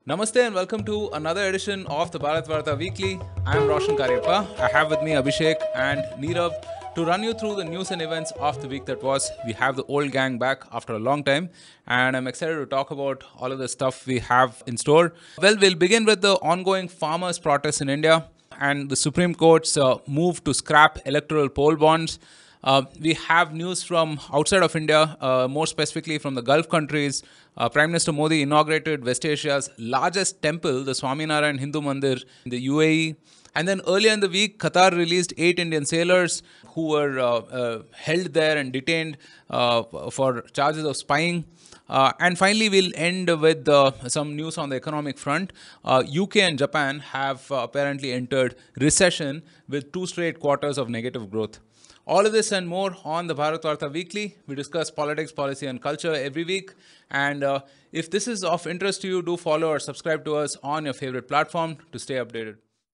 Namaste and welcome to another edition of the Bharat Varta Weekly. I am Roshan Karyappa. I have with me Abhishek and Neerav to run you through the news and events of the week that was. We have the old gang back after a long time, and I'm excited to talk about all of the stuff we have in store. Well, we'll begin with the ongoing farmers' protests in India and the Supreme Court's move to scrap electoral poll bonds. We have news from outside of India, more specifically from the Gulf countries. Prime Minister Modi inaugurated West Asia's largest temple, the Swaminarayan Hindu Mandir in the UAE. And then earlier in the week, Qatar released 8 Indian sailors who were held there and detained for charges of spying. And finally, we'll end with some news on the economic front. UK and Japan have apparently entered recession with 2 straight quarters of negative growth. All of this and more on the Bharat Varta Weekly. We discuss politics, policy, and culture every week. And if this is of interest to you, do follow or subscribe to us on your favorite platform to stay updated.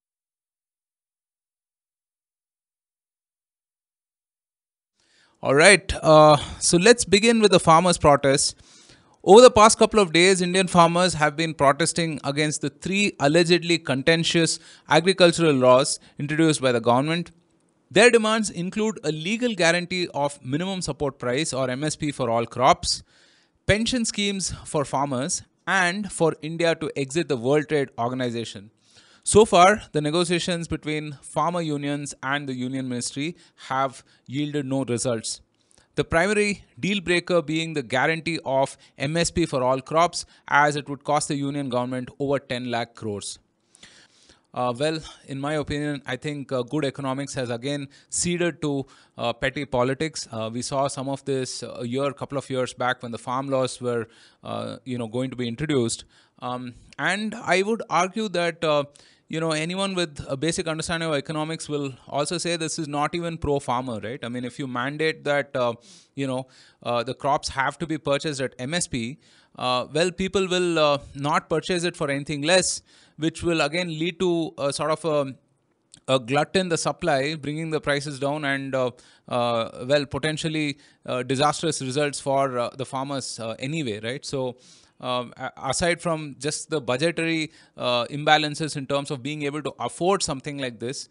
All right, so let's begin with the farmers' protests. Over the past couple of days, Indian farmers have been protesting against the three allegedly contentious agricultural laws introduced by the government. Their demands include a legal guarantee of minimum support price or MSP for all crops, pension schemes for farmers, and for India to exit the World Trade Organization. So far, the negotiations between farmer unions and the union ministry have yielded no results. The primary deal breaker being the guarantee of MSP for all crops, as it would cost the union government over 10 lakh crores. Well, in my opinion, I think good economics has again ceded to petty politics. We saw some of this a couple of years back when the farm laws were, going to be introduced. And I would argue that anyone with a basic understanding of economics will also say this is not even pro-farmer, right? I mean, if you mandate that the crops have to be purchased at MSP, well, people will not purchase it for anything less, which will again lead to a sort of a glut in the supply, bringing the prices down and, potentially disastrous results for the farmers anyway, right? So, aside from just the budgetary imbalances in terms of being able to afford something like this,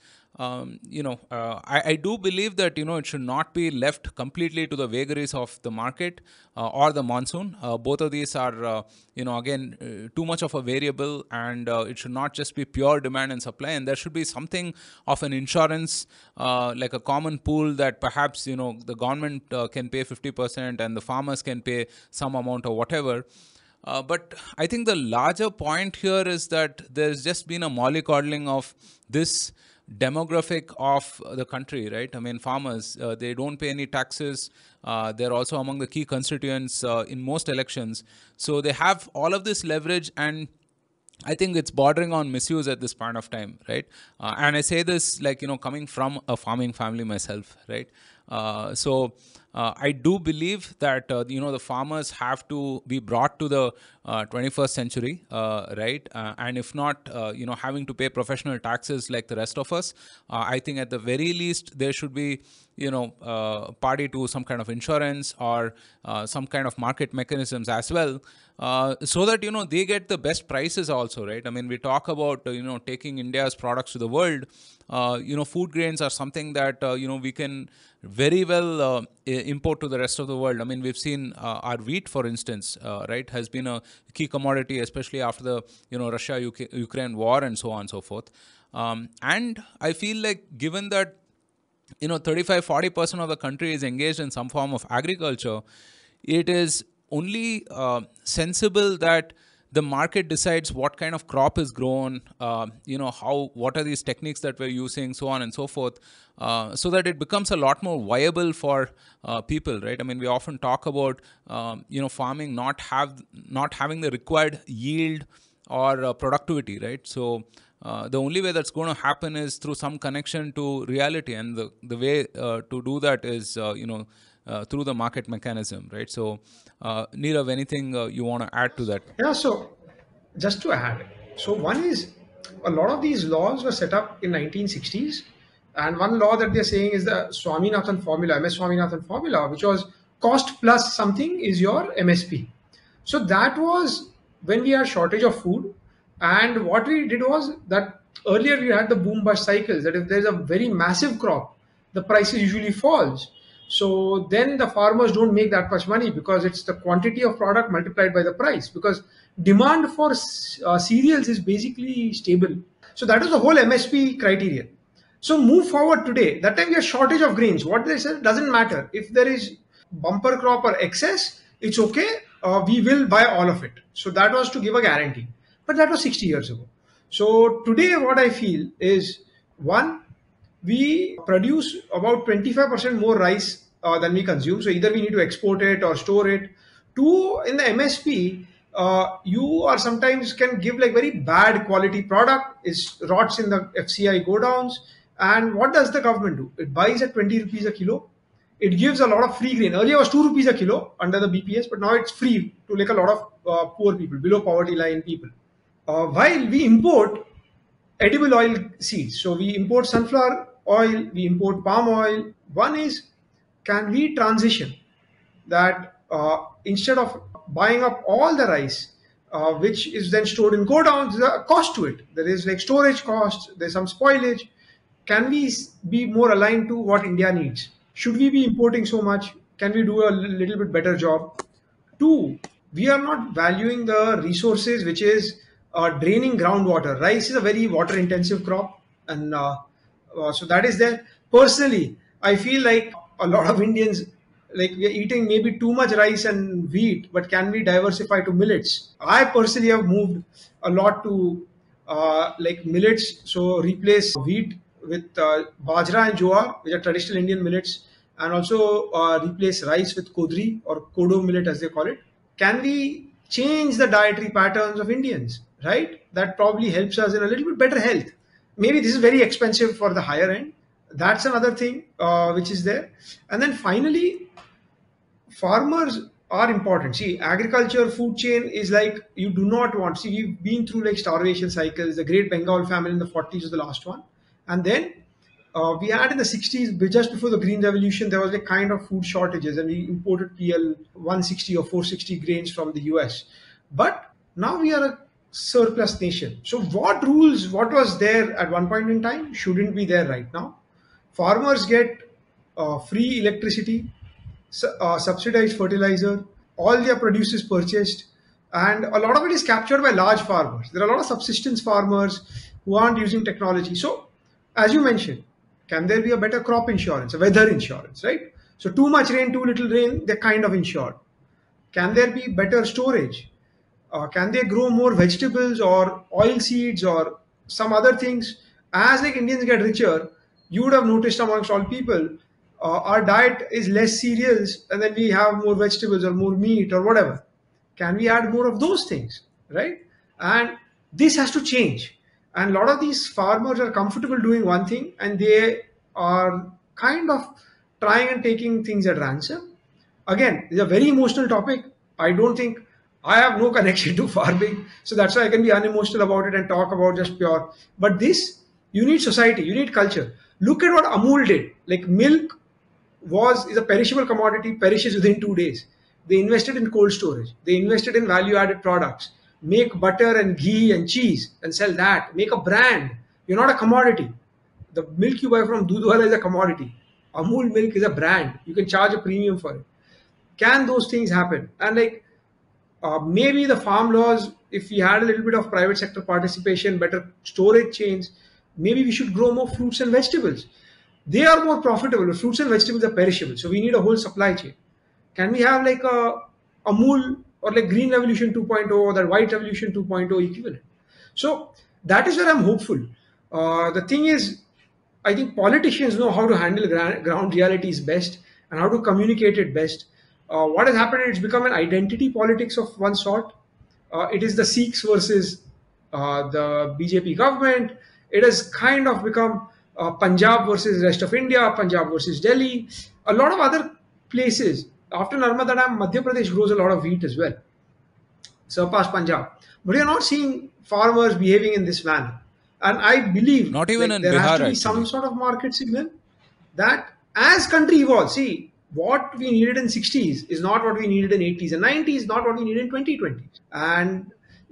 I do believe that it should not be left completely to the vagaries of the market or the monsoon. Both of these are again too much of a variable, and it should not just be pure demand and supply, and there should be something of an insurance, like a common pool that perhaps the government can pay 50% and the farmers can pay some amount or whatever. But I think the larger point here is that there's just been a mollycoddling of this demographic of the country, right? I mean, farmers, they don't pay any taxes. They're also among the key constituents in most elections. So they have all of this leverage, and I think it's bordering on misuse at this point of time, right? And I say this like, coming from a farming family myself, right? I do believe that, the farmers have to be brought to the 21st century, right? And if not, having to pay professional taxes like the rest of us, I think at the very least, there should be, party to some kind of insurance or some kind of market mechanisms as well, so that they get the best prices also, right? I mean, we talk about taking India's products to the world. Food grains are something that we can very well import to the rest of the world. I mean, we've seen our wheat, for instance, right, has been a key commodity, especially after the Russia-Ukraine war and so on and so forth. And I feel like, given that 35-40% of the country is engaged in some form of agriculture, it is only sensible that the market decides what kind of crop is grown, what are these techniques that we're using, so on and so forth, so that it becomes a lot more viable for people, right? I mean, we often talk about farming not having the required yield or productivity, right? So the only way that's going to happen is through some connection to reality, and the way to do that is through the market mechanism, right? So, Neerav, anything you want to add to that? Yeah, so just to add, so one is a lot of these laws were set up in 1960s, and one law that they're saying is the Swaminathan formula, MS Swaminathan formula, which was cost plus something is your MSP. So that was when we had shortage of food. And what we did was that earlier we had the boom bust cycles, that if there's a very massive crop, the prices usually falls. So then the farmers don't make that much money because it's the quantity of product multiplied by the price, because demand for cereals is basically stable. So that is the whole MSP criterion. So move forward today. That time we have shortage of grains. What they said doesn't matter. If there is bumper crop or excess, it's okay. We will buy all of it. So that was to give a guarantee. But that was 60 years ago. So today what I feel is, one, we produce about 25% more rice than we consume. So either we need to export it or store it. Two, in the MSP, you are sometimes can give like very bad quality product. It rots in the FCI go downs. And what does the government do? It buys at 20 rupees a kilo. It gives a lot of free grain. Earlier it was 2 rupees a kilo under the BPS, but now it's free to like a lot of poor people, below poverty line people. While we import edible oil seeds. So we import sunflower oil, we import palm oil. One is, can we transition that instead of buying up all the rice, which is then stored in go downs, there's a cost to it. There is like storage costs, there's some spoilage. Can we be more aligned to what India needs? Should we be importing so much? Can we do a little bit better job? Two, we are not valuing the resources which is draining groundwater. Rice is a very water intensive crop, and so that is there. Personally, I feel like a lot of Indians, like we are eating maybe too much rice and wheat, but can we diversify to millets? I personally have moved a lot to like millets, so replace wheat with bajra and jowar, which are traditional Indian millets, and also replace rice with kodri or kodo millet as they call it. Can we change the dietary patterns of Indians, right? That probably helps us in a little bit better health. Maybe this is very expensive for the higher end. That's another thing which is there. And then finally, farmers are important. See, agriculture food chain is like, you do not want, see, we've been through like starvation cycles. The Great Bengal famine in the 40s was the last one. And then we had in the 60s, just before the Green Revolution, there was a kind of food shortages, and we imported PL 160 or 460 grains from the US. But now we are a surplus nation. So what rules, what was there at one point in time, shouldn't be there right now. Farmers get free electricity, subsidized fertilizer, all their produce is purchased, and a lot of it is captured by large farmers. There are a lot of subsistence farmers who aren't using technology. So, as you mentioned, can there be a better crop insurance, a weather insurance, right? So too much rain, too little rain, they're kind of insured. Can there be better storage? Can they grow more vegetables or oil seeds or some other things? As like Indians get richer, you would have noticed amongst all people, our diet is less cereals, and then we have more vegetables or more meat or whatever. Can we add more of those things, right? And this has to change. And a lot of these farmers are comfortable doing one thing, and they are kind of trying and taking things at ransom. Again, it's a very emotional topic. I don't think, I have no connection to farming, so that's why I can be unemotional about it and talk about just pure. But this, you need society, you need culture. Look at what Amul did. Like milk is a perishable commodity, perishes within 2 days. They invested in cold storage. They invested in value-added products. Make butter and ghee and cheese and sell that. Make a brand. You're not a commodity. The milk you buy from Dudhwala is a commodity. Amul milk is a brand. You can charge a premium for it. Can those things happen? And like maybe the farm laws, if we had a little bit of private sector participation, better storage chains, maybe we should grow more fruits and vegetables. They are more profitable. The fruits and vegetables are perishable. So we need a whole supply chain. Can we have like a Amul or like Green Revolution 2.0 or that White Revolution 2.0 equivalent? So that is where I'm hopeful. The thing is, I think politicians know how to handle ground realities best and how to communicate it best. What has happened, it's become an identity politics of one sort. It is the Sikhs versus the BJP government. It has kind of become Punjab versus rest of India, Punjab versus Delhi. A lot of other places. After Narmada Dam, Madhya Pradesh grows a lot of wheat as well, surpass Punjab. But you're not seeing farmers behaving in this manner. And I believe not even like, in there Bihar, has to be actually. some sort of market signal that as country evolves, see, what we needed in 60s is not what we needed in 80s and 90s, not what we needed in 2020s. And if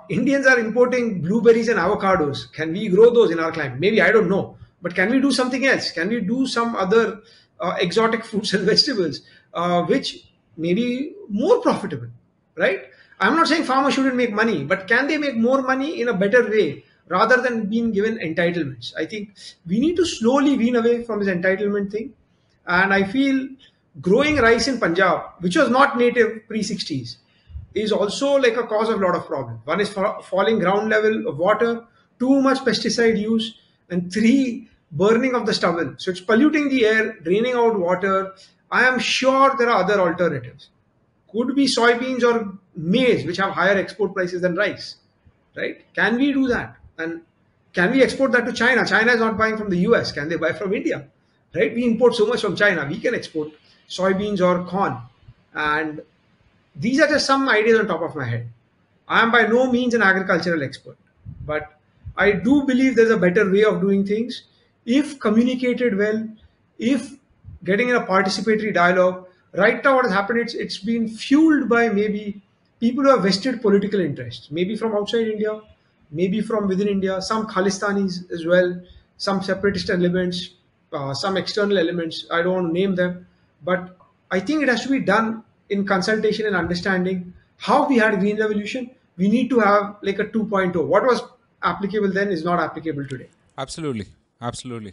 Indians are importing blueberries and avocados. Can we grow those in our climate? Maybe, I don't know. But can we do something else? Can we do some other exotic fruits and vegetables, which may be more profitable, right? I'm not saying farmers shouldn't make money, but can they make more money in a better way rather than being given entitlements? I think we need to slowly wean away from this entitlement thing. And I feel growing rice in Punjab, which was not native pre 60s, is also like a cause of a lot of problems. One is falling ground level of water, too much pesticide use, and three, burning of the stubble. So it's polluting the air, draining out water. I am sure there are other alternatives. Could be soybeans or maize, which have higher export prices than rice, right? Can we do that? And can we export that to China? China is not buying from the US. Can they buy from India? Right? We import so much from China. We can export soybeans or corn. And these are just some ideas on top of my head. I am by no means an agricultural expert, but I do believe there's a better way of doing things if communicated well, if getting in a participatory dialogue. Right now, what has happened, it's been fueled by maybe people who have vested political interests, maybe from outside India, maybe from within India, some Khalistanis as well, some separatist elements, some external elements. I don't want to name them, but I think it has to be done in consultation and understanding how we had green revolution. We need to have like a 2.0. What was applicable then is not applicable today. Absolutely. Absolutely.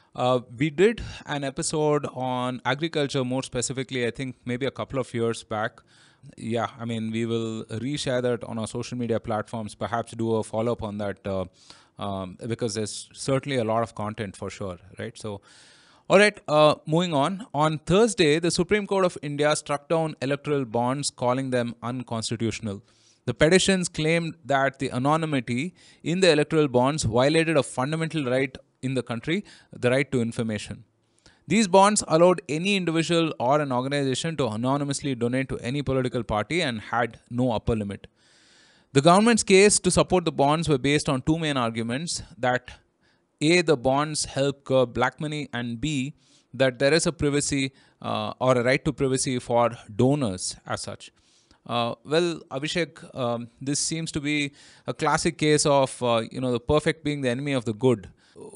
We did an episode on agriculture more specifically, I think maybe a couple of years back. Yeah, I mean, we will reshare that on our social media platforms, perhaps do a follow up on that because there's certainly a lot of content for sure, right? So, all right, moving on. On Thursday, the Supreme Court of India struck down electoral bonds, calling them unconstitutional. The petitions claimed that the anonymity in the electoral bonds violated a fundamental right in the country, the right to information. These bonds allowed any individual or an organization to anonymously donate to any political party and had no upper limit. The government's case to support the bonds were based on two main arguments that A, the bonds help curb black money, and B, that there is a privacy or a right to privacy for donors as such. Well, Abhishek, this seems to be a classic case of the perfect being the enemy of the good.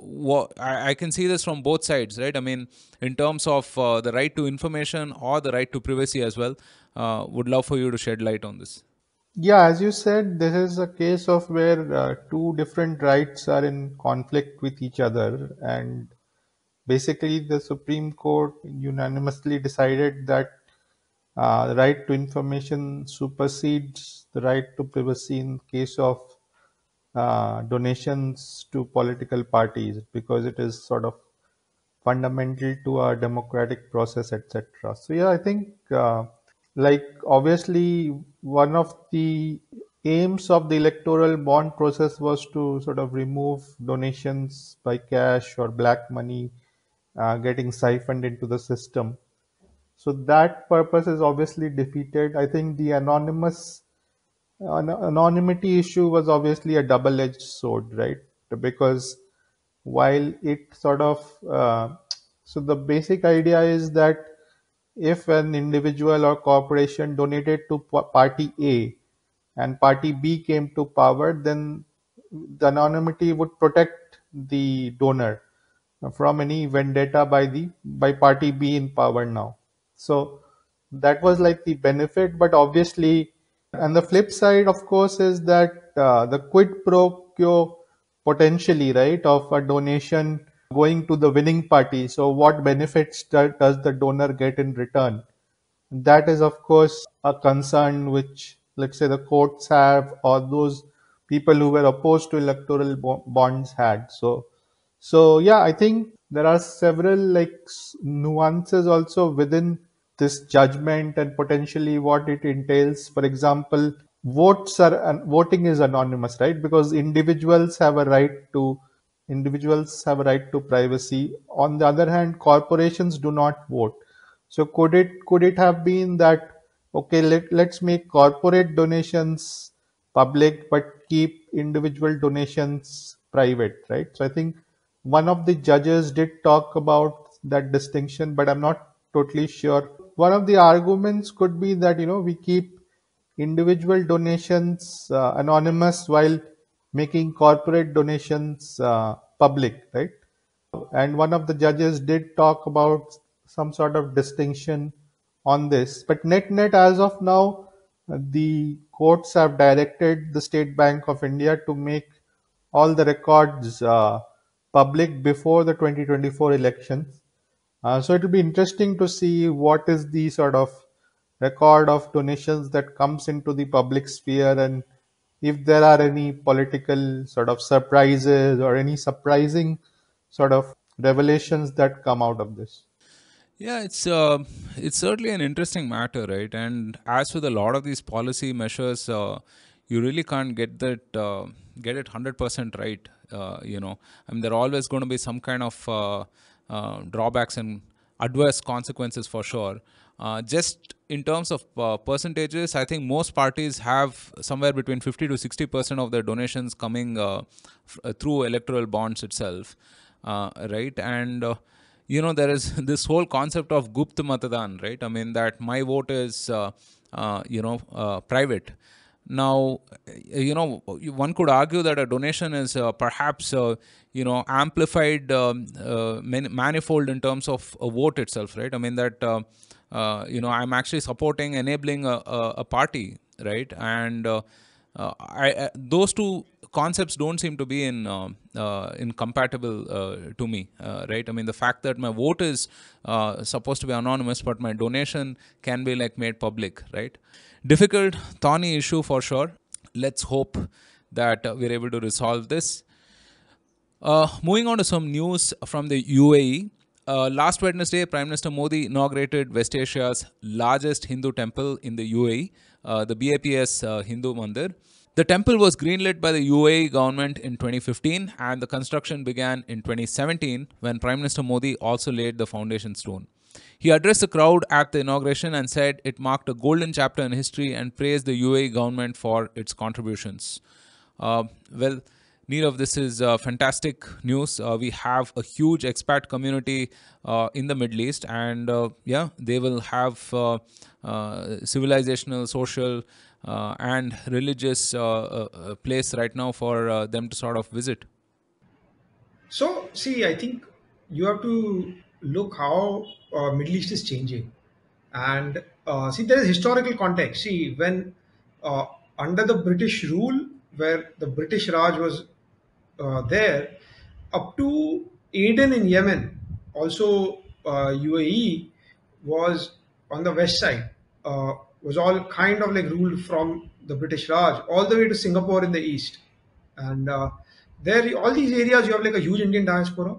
I can see this from both sides, right? I mean, in terms of the right to information or the right to privacy as well. Would love for you to shed light on this. Yeah, as you said, this is a case of where two different rights are in conflict with each other, and basically the Supreme Court unanimously decided that the right to information supersedes the right to privacy in case of donations to political parties because it is sort of fundamental to our democratic process, etc. So yeah, I think like obviously one of the aims of the electoral bond process was to sort of remove donations by cash or black money getting siphoned into the system. So that purpose is obviously defeated. I think the anonymity issue was obviously a double-edged sword, right? Because while it sort of so the basic idea is that if an individual or corporation donated to party A and party B came to power, then the anonymity would protect the donor from any vendetta by party B in power now. So that was like the benefit, but obviously, and the flip side, of course, is that the quid pro quo potentially, right, of a donation going to the winning party. So what benefits does the donor get in return? That is, of course, a concern which, let's say, the courts have or those people who were opposed to electoral bonds had. So yeah, I think there are several like nuances also within this judgment and potentially what it entails. For example, voting is anonymous, right? Because individuals have a right to privacy. On the other hand, corporations do not vote. So could it have been that okay, let's make corporate donations public but keep individual donations private, right? So I think one of the judges did talk about that distinction, but I'm not totally sure. One of the arguments could be that we keep individual donations anonymous while making corporate donations public, right? And one of the judges did talk about some sort of distinction on this. But net, as of now, the courts have directed the State Bank of India to make all the records public before the 2024 elections. So it will be interesting to see what is the sort of record of donations that comes into the public sphere, and if there are any political sort of surprises or any surprising sort of revelations that come out of this. Yeah, it's certainly an interesting matter, right? And as with a lot of these policy measures, you really can't get it 100% right. I mean, there are always going to be some kind of drawbacks and adverse consequences for sure. Just in terms of percentages, I think most parties have somewhere between 50 to 60% of their donations coming through electoral bonds itself, right? And there is this whole concept of Gupt Matadan, right? I mean, that my vote is, private. Now, one could argue that a donation is perhaps, amplified, manifold in terms of a vote itself, right? I mean, that, I'm actually supporting, enabling a party, right? And those two concepts don't seem to be incompatible to me, right? I mean, the fact that my vote is supposed to be anonymous, but my donation can be like made public, right? Difficult, thorny issue for sure. Let's hope that we're able to resolve this. Moving on to some news from the UAE. Last Wednesday, Prime Minister Modi inaugurated West Asia's largest Hindu temple in the UAE, the BAPS Hindu Mandir. The temple was greenlit by the UAE government in 2015, and the construction began in 2017 when Prime Minister Modi also laid the foundation stone. He addressed the crowd at the inauguration and said it marked a golden chapter in history and praised the UAE government for its contributions. Well, Nirav, this is fantastic news. We have a huge expat community in the Middle East, and they will have civilizational, social, and religious place right now for them to sort of visit. So, see, I think you have to look how Middle East is changing, and see there is historical context. See, when uh, under the British rule, where the British Raj was there, up to Aden in Yemen, also UAE was on the west side, was all kind of like ruled from the British Raj, all the way to Singapore in the east. And there, all these areas, you have like a huge Indian diaspora.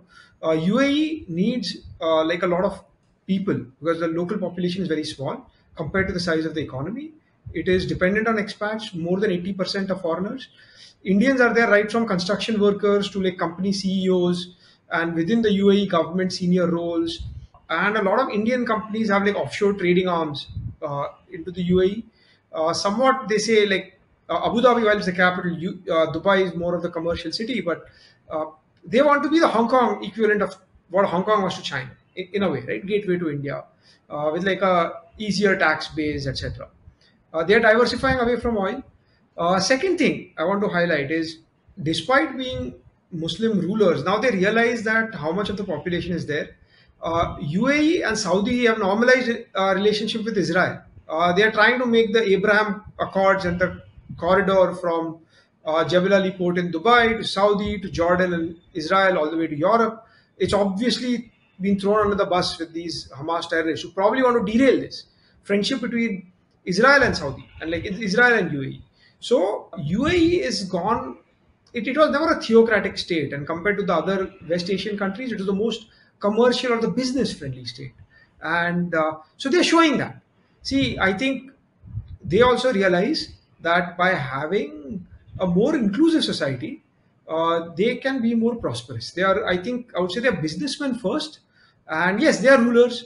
UAE needs like a lot of people because the local population is very small compared to the size of the economy. It is dependent on expats. More than 80% of foreigners. Indians are there right from construction workers to like company CEOs and within the UAE government senior roles. And a lot of Indian companies have like offshore trading arms into the UAE. Somewhat they say like Abu Dhabi, while it's the capital, Dubai is more of the commercial city, but uh, they want to be the Hong Kong equivalent of what Hong Kong was to China in a way, right? Gateway to India with like a easier tax base, etc. They are diversifying away from oil. Second thing I want to highlight is despite being Muslim rulers, now they realize that how much of the population is there. UAE and Saudi have normalized relationship with Israel. They are trying to make the Abraham Accords and the corridor from Jebel Ali port in Dubai to Saudi to Jordan and Israel all the way to Europe. It's obviously been thrown under the bus with these Hamas terrorists who probably want to derail this friendship between Israel and Saudi and like Israel and UAE. So UAE is gone. It was never a theocratic state, and compared to the other West Asian countries, it was the most commercial or the business friendly state. And so they're showing that. See, I think they also realize that by having a more inclusive society, they can be more prosperous. They are, I think, I would say they're businessmen first, and yes, they are rulers.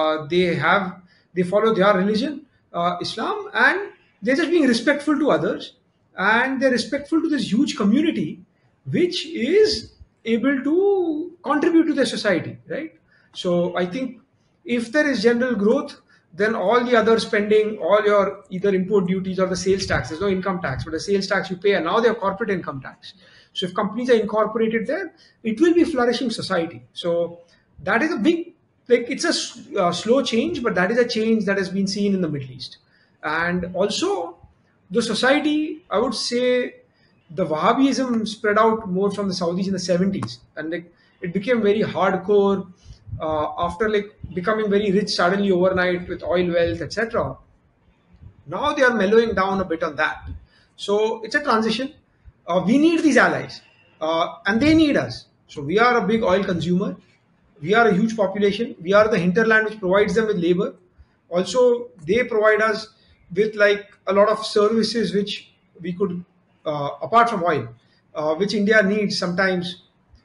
They follow their religion, Islam, and they're just being respectful to others, and they're respectful to this huge community, which is able to contribute to their society, right? So I think if there is general growth, then all the other spending, all your either import duties or the sales tax, there's no income tax, but the sales tax you pay, and now they have corporate income tax. So if companies are incorporated there, it will be flourishing society. So that is a big, like it's a slow change, but that is a change that has been seen in the Middle East. And also the society, I would say, the Wahhabism spread out more from the Saudis in the 70s, and like it became very hardcore after like becoming very rich suddenly overnight with oil wealth, etc. Now they are mellowing down a bit on that. So it's a transition. We need these allies, and they need us. So we are a big oil consumer. We are a huge population. We are the hinterland which provides them with labor. Also, they provide us with like a lot of services which we could, apart from oil, which India needs sometimes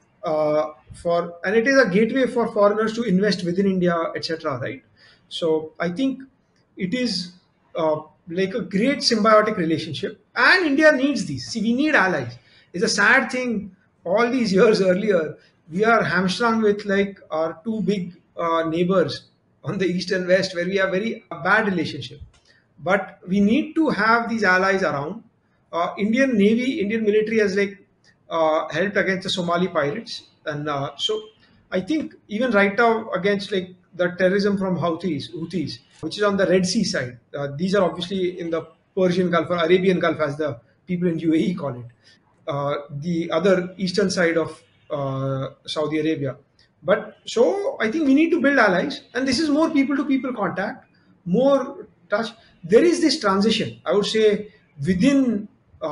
for, and it is a gateway for foreigners to invest within India, etc. Right? So I think it is like a great symbiotic relationship, and India needs these. See, we need allies. It's a sad thing. All these years earlier, we are hamstrung with like our two big neighbors on the east and west, where we have very bad relationship. But we need to have these allies around. Indian Navy, Indian military has like helped against the Somali pirates, and so I think even right now against like the terrorism from Houthis, which is on the Red Sea side. These are obviously in the Persian Gulf or Arabian Gulf, as the people in UAE call it. The other eastern side of Saudi Arabia. But so I think we need to build allies, and this is more people to people contact, more touch. There is this transition, I would say, within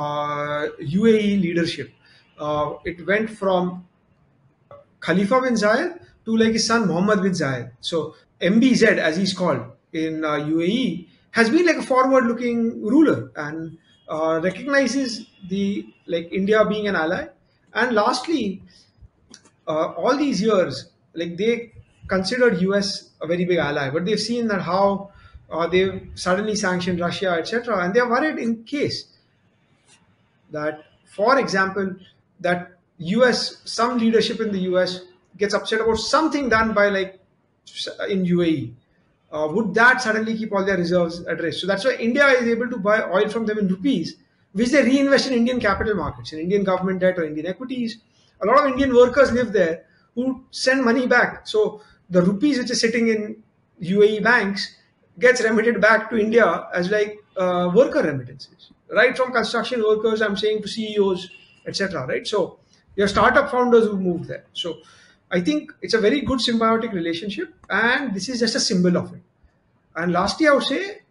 UAE leadership. It went from Khalifa bin Zayed to like his son Mohammed bin Zayed. So MBZ, as he's called in UAE, has been like a forward-looking ruler and recognizes the like India being an ally. And lastly, all these years, like they considered US a very big ally, but they've seen that how they've suddenly sanctioned Russia, etc., and they are worried in case that, for example, that US, some leadership in the US gets upset about something done by like in UAE. Would that suddenly keep all their reserves at risk? So that's why India is able to buy oil from them in rupees, which they reinvest in Indian capital markets, in Indian government debt or Indian equities. A lot of Indian workers live there who send money back. So the rupees which is sitting in UAE banks gets remitted back to India as like worker remittances, right from construction workers, I'm saying, to CEOs, etc. Right? So your startup founders who moved there. So I think it's a very good symbiotic relationship, and this is just a symbol of it. And lastly, I would say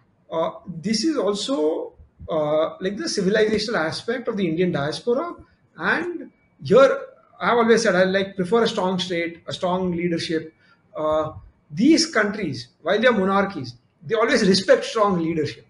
this is also like the civilizational aspect of the Indian diaspora. And here, I've always said I like prefer a strong state, a strong leadership. These countries, while they are monarchies, they always respect strong leadership.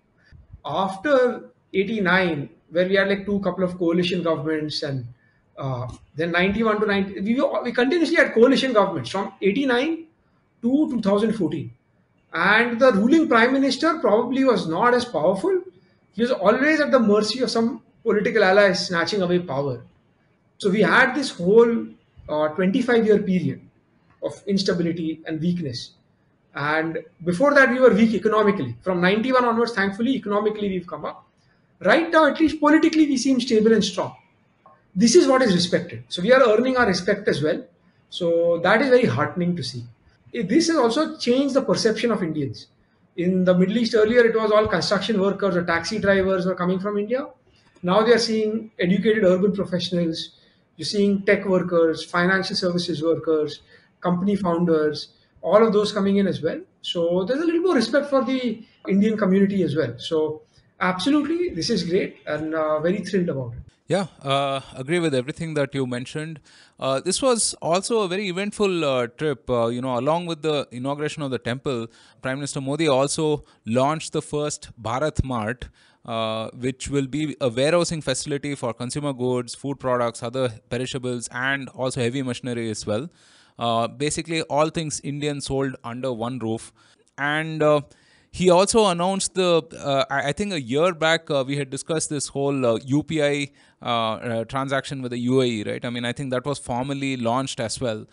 After 89, where we had like two couple of coalition governments, and then 91 to 90, we continuously had coalition governments from 89 to 2014. And the ruling prime minister probably was not as powerful. He was always at the mercy of some political allies snatching away power. So we had this whole 25-year period of instability and weakness. And before that, we were weak economically. From 91 onwards, thankfully, economically, we've come up. Right now, at least politically, we seem stable and strong. This is what is respected. So we are earning our respect as well. So that is very heartening to see. This has also changed the perception of Indians. In the Middle East earlier, it was all construction workers or taxi drivers were coming from India. Now they are seeing educated urban professionals. You're seeing tech workers, financial services workers, company founders, all of those coming in as well. So there's a little more respect for the Indian community as well. So absolutely, this is great, and very thrilled about it. Yeah, agree with everything that you mentioned. This was also a very eventful trip. Along with the inauguration of the temple, Prime Minister Modi also launched the first Bharat Mart, which will be a warehousing facility for consumer goods, food products, other perishables, and also heavy machinery as well. Basically, all things Indian sold under one roof. And He also announced I think a year back, we had discussed this whole UPI transaction with the UAE, right? I mean, I think that was formally launched as well.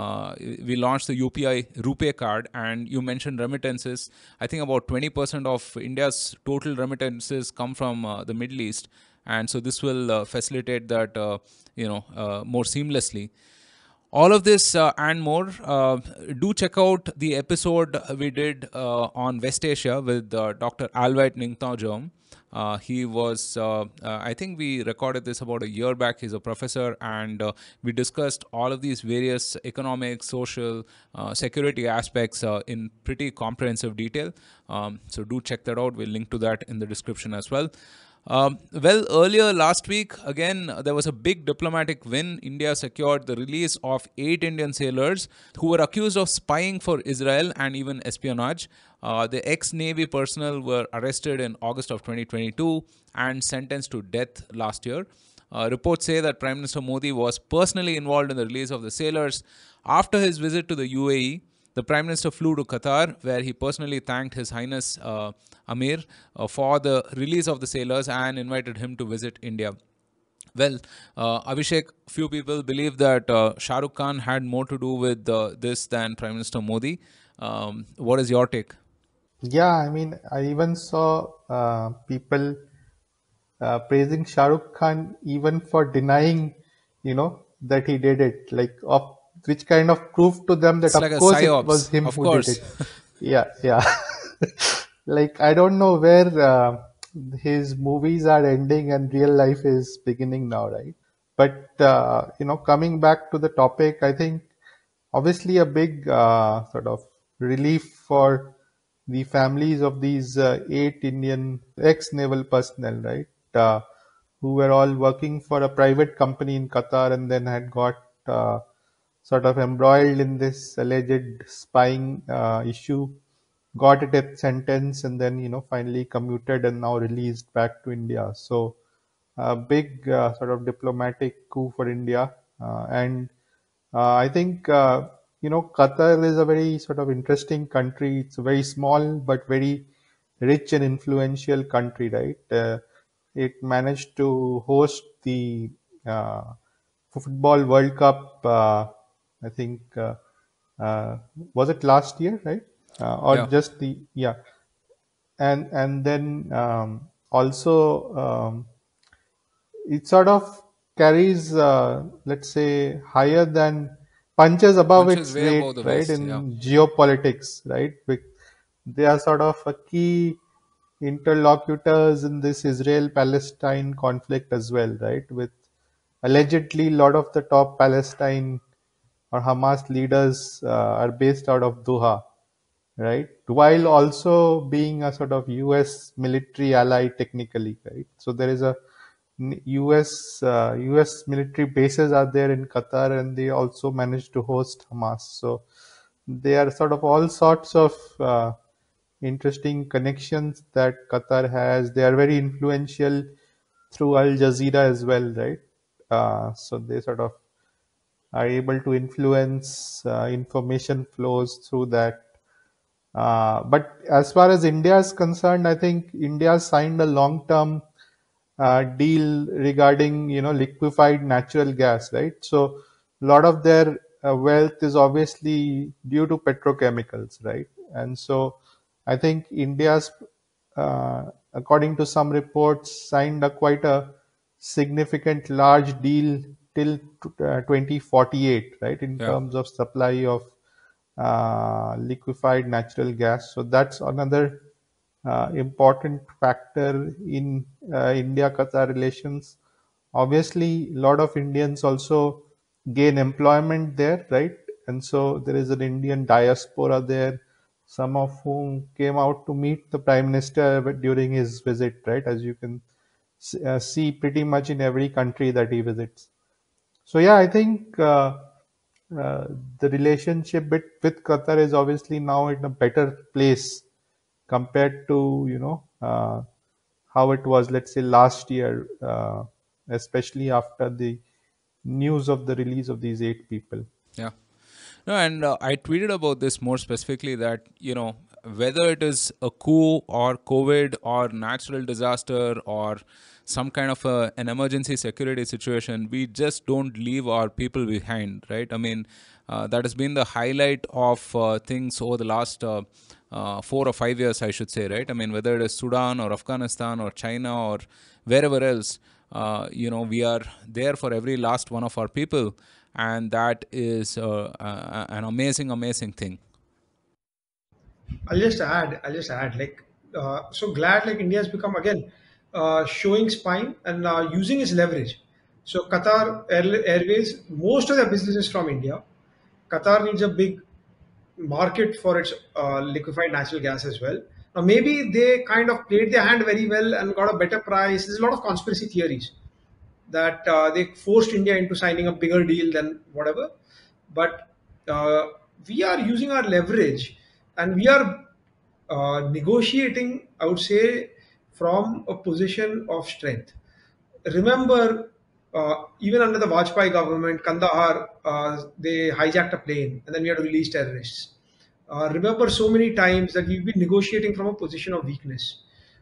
We launched the UPI RuPay card, and you mentioned remittances. I think about 20% of India's total remittances come from the Middle East, and so this will facilitate that, more seamlessly. All of this and more, do check out the episode we did on West Asia with Dr. Alvite Ningtao. He was, I think we recorded this about a year back. He's a professor, and we discussed all of these various economic, social, security aspects in pretty comprehensive detail. So do check that out. We'll link to that in the description as well. Well, earlier last week, again, there was a big diplomatic win. India secured the release of 8 Indian sailors who were accused of spying for Israel and even espionage. The ex-Navy personnel were arrested in August of 2022 and sentenced to death last year. Reports say that Prime Minister Modi was personally involved in the release of the sailors. After his visit to the UAE, the Prime Minister flew to Qatar, where he personally thanked His Highness Amir for the release of the sailors and invited him to visit India. Well, Abhishek, few people believe that Shah Rukh Khan had more to do with this than Prime Minister Modi. What is your take? Yeah, I mean, I even saw people praising Shah Rukh Khan even for denying, that he did it. Like, of which kind of proved to them that It's like of a course it was psyops, him of who did course. it. Yeah, yeah. Like, I don't know where his movies are ending and real life is beginning now, right? But coming back to the topic, I think obviously a big sort of relief for the families of these 8 Indian ex-naval personnel, right? Who were all working for a private company in Qatar and then had got sort of embroiled in this alleged spying issue, got a death sentence, and then finally commuted and now released back to India. So a big sort of diplomatic coup for India, and I think Qatar is a very sort of interesting country. It's a very small but very rich and influential country, right? It managed to host the uh, Football World Cup. I think uh, was it last year, right? Or Yeah. just the yeah, and then also it sort of carries, let's say, higher than punches above Punches its way above weight, the right, waist. Yeah. in geopolitics, right? They are sort of a key interlocutors in this Israel-Palestine conflict as well, right? With allegedly a lot of the top Palestine or Hamas leaders are based out of Doha, right? While also being a sort of US military ally technically, right? So there is a US military bases are there in Qatar, and they also managed to host Hamas. So they are sort of all sorts of interesting connections that Qatar has. They are very influential through Al Jazeera as well, right? So they sort of are able to influence information flows through that. But as far as India is concerned, I think India signed a long-term deal regarding liquefied natural gas, right? So a lot of their wealth is obviously due to petrochemicals, right? And so I think India's, according to some reports, signed a quite a significant large deal till 2048, right, in Yeah. terms of supply of liquefied natural gas. So that's another important factor in India-Qatar relations. Obviously, a lot of Indians also gain employment there, right? And so there is an Indian diaspora there, some of whom came out to meet the Prime Minister during his visit, right? As you can see pretty much in every country that he visits. So yeah, I think uh, the relationship with Qatar is obviously now in a better place compared to how it was, let's say, last year, especially after the news of the release of these 8 people. Yeah. No, and I tweeted about this more specifically that, whether it is a coup or COVID or natural disaster or some kind of an emergency security situation, we just don't leave our people behind, right? I mean, that has been the highlight of things over the last 4 or 5 years, I should say, right? I mean, whether it is Sudan or Afghanistan or China or wherever else, we are there for every last one of our people, and that is an amazing, amazing thing. I'll just add, like, so glad like India has become again showing spine and using its leverage. So Airways, most of their business is from India. Qatar needs a big market for its liquefied natural gas as well. Now, maybe they kind of played their hand very well and got a better price. There's a lot of conspiracy theories that they forced India into signing a bigger deal than whatever. But uh, we are using our leverage and we are negotiating, I would say, from a position of strength. Remember, even under the Vajpayee government, Kandahar, they hijacked a plane and then we had to release terrorists. Remember so many times that we've been negotiating from a position of weakness.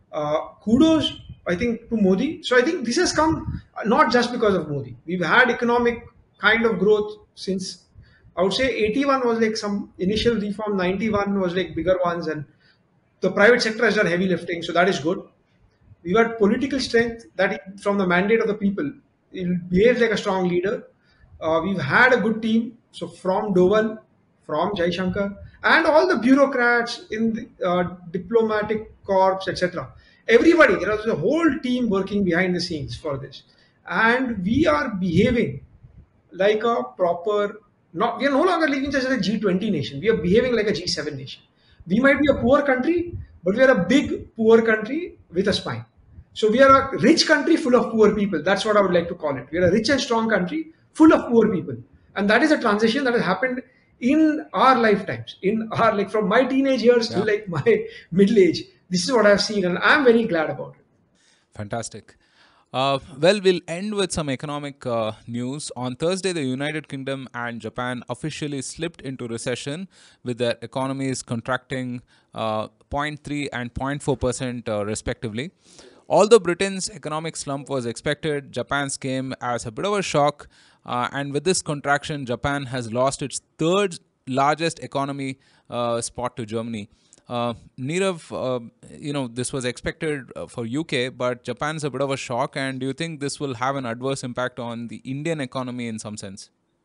Kudos, I think, to Modi. So I think this has come not just because of Modi. We've had economic kind of growth since, I would say, 81 was like some initial reform, 91 was like bigger ones, and the private sector has done heavy lifting. So that is good. We've had political strength that from the mandate of the people, it behaves like a strong leader. We've had a good team. So from Doval, from Jai Shankar, and all the bureaucrats in the diplomatic corps, etc. Everybody, there was a whole team working behind the scenes for this. And we are behaving like a proper, not, we are no longer living just as a G20 nation. We are behaving like a G7 nation. We might be a poor country, but we are a big poor country with a spine. So we are a rich country full of poor people. That's what I would like to call it. We are a rich and strong country full of poor people. And that is a transition that has happened in our lifetimes, in our, like, from my teenage years to Yeah. like my middle age. This is what I've seen, and I'm very glad about it. Fantastic. Well, we'll end with some economic news. On Thursday, the United Kingdom and Japan officially slipped into recession, with their economies contracting zero point 0.3 and 0.4%, respectively. Although Britain's economic slump was expected, Japan's came as a bit of a shock. And with this contraction, Japan has lost its third largest economy spot to Germany. Nirav, this was expected for UK, but Japan's a bit of a shock. And do you think this will have an adverse impact on the Indian economy in some sense?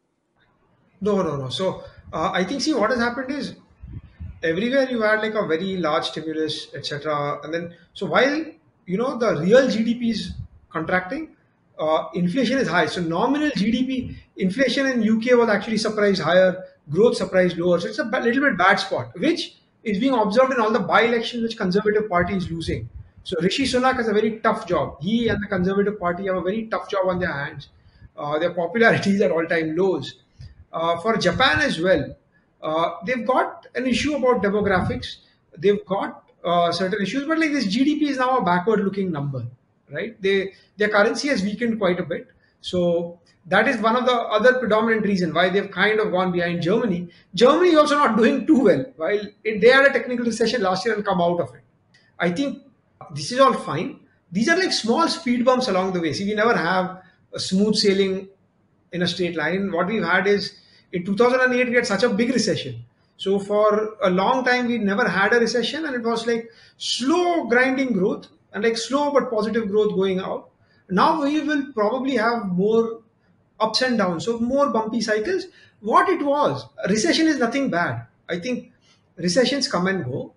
No, no, no. So I think, see, what has happened is everywhere you had like a very large stimulus, etc. And then, so while the real GDP is contracting, inflation is high. So nominal GDP inflation in UK was actually surprised higher, growth surprised lower. So it's a little bit bad spot, which is being observed in all the by-elections which Conservative Party is losing. So Rishi Sunak has a very tough job. He and the Conservative Party have a very tough job on their hands. Their popularity is at all-time lows. For Japan as well, they've got an issue about demographics. They've got certain issues, but like this GDP is now a backward-looking number, right? Their currency has weakened quite a bit, so that is one of the other predominant reason why they've kind of gone behind Germany. Germany is also not doing too well. While they had a technical recession last year and come out of it, I think this is all fine. These are like small speed bumps along the way. See, we never have a smooth sailing in a straight line. What we've had is in 2008 we had such a big recession. So for a long time we never had a recession, and it was like slow grinding growth and like slow but positive growth going out. Now we will probably have more ups and downs, so more bumpy cycles. What it was, a recession is nothing bad. I think recessions come and go.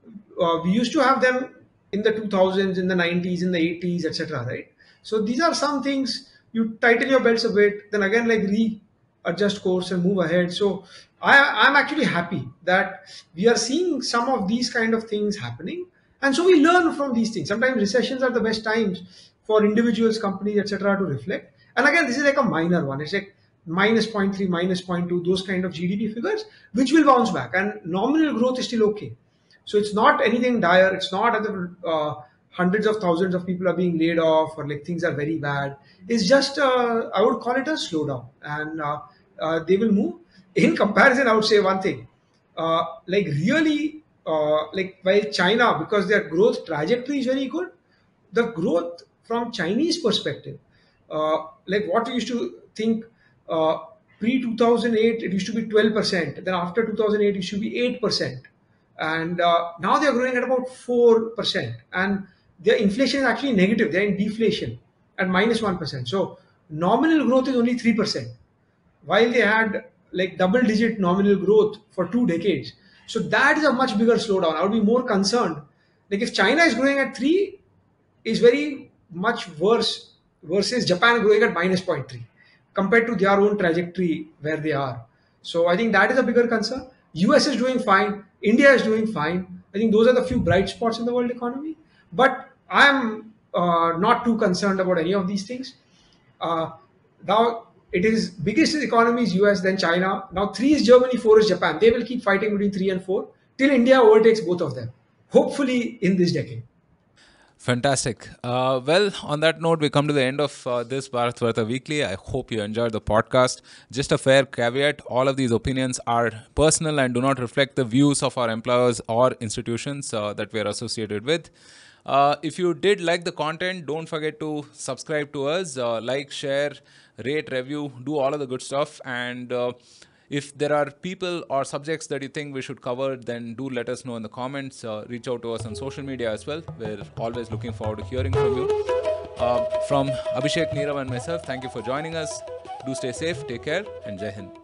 We used to have them in the 2000s, in the 90s, in the 80s, etc. Right? So these are some things you tighten your belts a bit, then again like readjust course and move ahead. So I'm actually happy that we are seeing some of these kind of things happening, and so we learn from these things. Sometimes recessions are the best times for individuals, companies, etc. to reflect. And again, this is like a minor one. It's like minus zero point 0.3, minus zero point 0.2, those kind of GDP figures, which will bounce back, and nominal growth is still okay. So it's not anything dire. It's not that the hundreds of thousands of people are being laid off or like things are very bad. It's just I would call it a slowdown, and they will move. In comparison, I would say one thing, like really. like while China, because their growth trajectory is very good, the growth from Chinese perspective, like what we used to think pre 2008, it used to be 12%. Then after 2008, it used to be 8%, and now they are growing at about 4%, and their inflation is actually negative. They're in deflation at -1%. So nominal growth is only 3%, while they had like double digit nominal growth for 2 decades. So that is a much bigger slowdown. I would be more concerned. Like if China is growing at 3, is very much worse versus Japan growing at minus zero point 0.3 compared to their own trajectory where they are. So I think that is a bigger concern. US is doing fine. India is doing fine. I think those are the few bright spots in the world economy. But I'm not too concerned about any of these things. Now it is biggest economy is US, then China. Now 3 is Germany, 4 is Japan. They will keep fighting between 3 and 4 till India overtakes both of them. Hopefully in this decade. Fantastic. Well, on that note, we come to the end of this Bharat Varta Weekly. I hope you enjoyed the podcast. Just a fair caveat, all of these opinions are personal and do not reflect the views of our employers or institutions that we are associated with. If you did like the content, don't forget to subscribe to us, like, share, rate, review, do all of the good stuff. And if there are people or subjects that you think we should cover, then do let us know in the comments. Reach out to us on social media as well. We're always looking forward to hearing from you. From Abhishek, Neerav and myself, thank you for joining us. Do stay safe, take care, and Jai Hind.